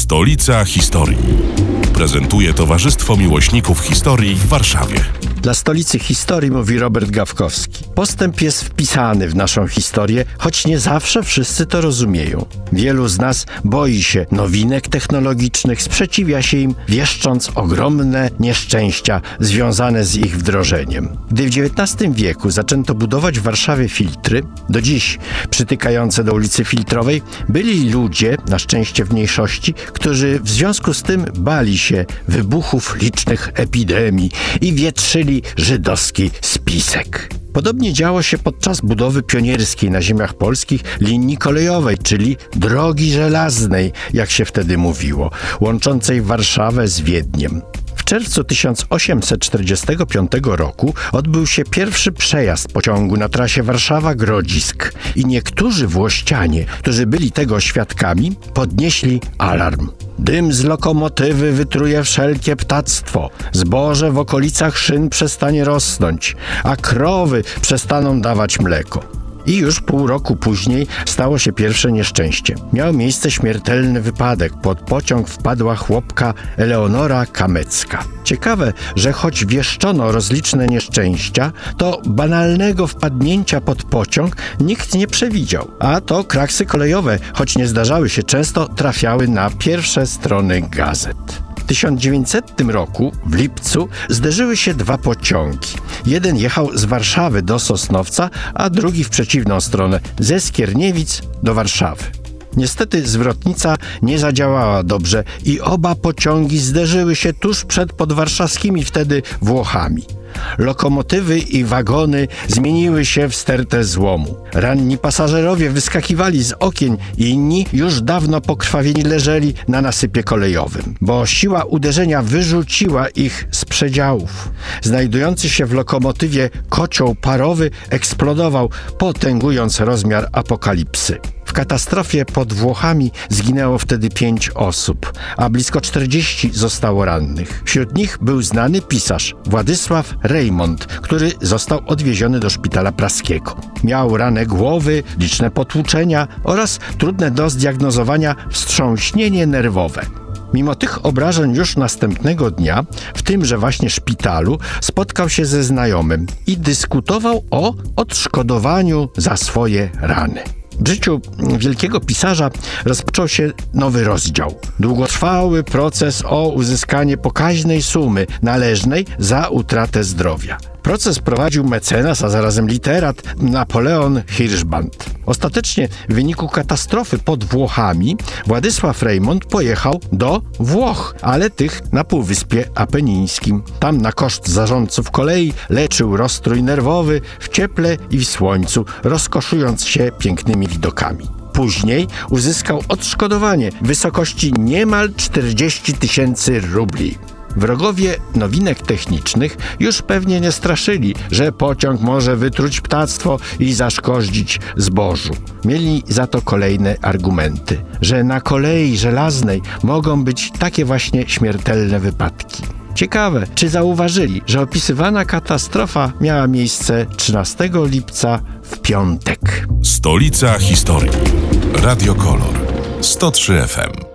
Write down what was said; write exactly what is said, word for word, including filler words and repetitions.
Stolica historii. Prezentuje Towarzystwo Miłośników Historii w Warszawie. Dla Stolicy Historii mówi Robert Gawkowski. Postęp jest wpisany w naszą historię, choć nie zawsze wszyscy to rozumieją. Wielu z nas boi się nowinek technologicznych, sprzeciwia się im, wieszcząc ogromne nieszczęścia związane z ich wdrożeniem. Gdy w dziewiętnastym wieku zaczęto budować w Warszawie filtry, do dziś przytykające do ulicy Filtrowej, byli ludzie, na szczęście w mniejszości, którzy w związku z tym bali się wybuchów licznych epidemii i wietrzyli żydowski spisek. Podobnie działo się podczas budowy pionierskiej na ziemiach polskich linii kolejowej, czyli drogi żelaznej, jak się wtedy mówiło, łączącej Warszawę z Wiedniem. W czerwcu tysiąc osiemset czterdziestego piątego roku odbył się pierwszy przejazd pociągu na trasie Warszawa-Grodzisk i niektórzy włościanie, którzy byli tego świadkami, podnieśli alarm. Dym z lokomotywy wytruje wszelkie ptactwo, zboże w okolicach szyn przestanie rosnąć, a krowy przestaną dawać mleko. I już pół roku później stało się pierwsze nieszczęście. Miał miejsce śmiertelny wypadek. Pod pociąg wpadła chłopka Eleonora Kamecka. Ciekawe, że choć wieszczono rozliczne nieszczęścia, to banalnego wpadnięcia pod pociąg nikt nie przewidział. A to kraksy kolejowe, choć nie zdarzały się często, trafiały na pierwsze strony gazet. W tysiąc dziewięćsetnym roku, w lipcu, zderzyły się dwa pociągi. Jeden jechał z Warszawy do Sosnowca, a drugi w przeciwną stronę, ze Skierniewic do Warszawy. Niestety zwrotnica nie zadziałała dobrze i oba pociągi zderzyły się tuż przed podwarszawskimi wtedy Włochami. Lokomotywy i wagony zmieniły się w stertę złomu. Ranni pasażerowie wyskakiwali z okien, inni już dawno pokrwawieni leżeli na nasypie kolejowym, bo siła uderzenia wyrzuciła ich z przedziałów. Znajdujący się w lokomotywie kocioł parowy eksplodował, potęgując rozmiar apokalipsy. W katastrofie pod Włochami zginęło wtedy pięć osób, a blisko czterdzieści zostało rannych. Wśród nich był znany pisarz Władysław Rejmont, który został odwieziony do szpitala praskiego. Miał ranę głowy, liczne potłuczenia oraz trudne do zdiagnozowania wstrząśnienie nerwowe. Mimo tych obrażeń już następnego dnia, w tymże właśnie szpitalu, spotkał się ze znajomym i dyskutował o odszkodowaniu za swoje rany. W życiu wielkiego pisarza rozpoczął się nowy rozdział. Długotrwały proces o uzyskanie pokaźnej sumy należnej za utratę zdrowia. Proces prowadził mecenas, a zarazem literat Napoleon Hirschband. Ostatecznie w wyniku katastrofy pod Włochami Władysław Rejmont pojechał do Włoch, ale tych na Półwyspie Apenińskim. Tam na koszt zarządców kolei leczył rozstrój nerwowy w cieple i w słońcu, rozkoszując się pięknymi widokami. Później uzyskał odszkodowanie w wysokości niemal czterdzieści tysięcy rubli. Wrogowie nowinek technicznych już pewnie nie straszyli, że pociąg może wytruć ptactwo i zaszkodzić zbożu. Mieli za to kolejne argumenty, że na kolei żelaznej mogą być takie właśnie śmiertelne wypadki. Ciekawe, czy zauważyli, że opisywana katastrofa miała miejsce trzynastego lipca w piątek. Stolica historii. Radio Kolor sto trzy F M.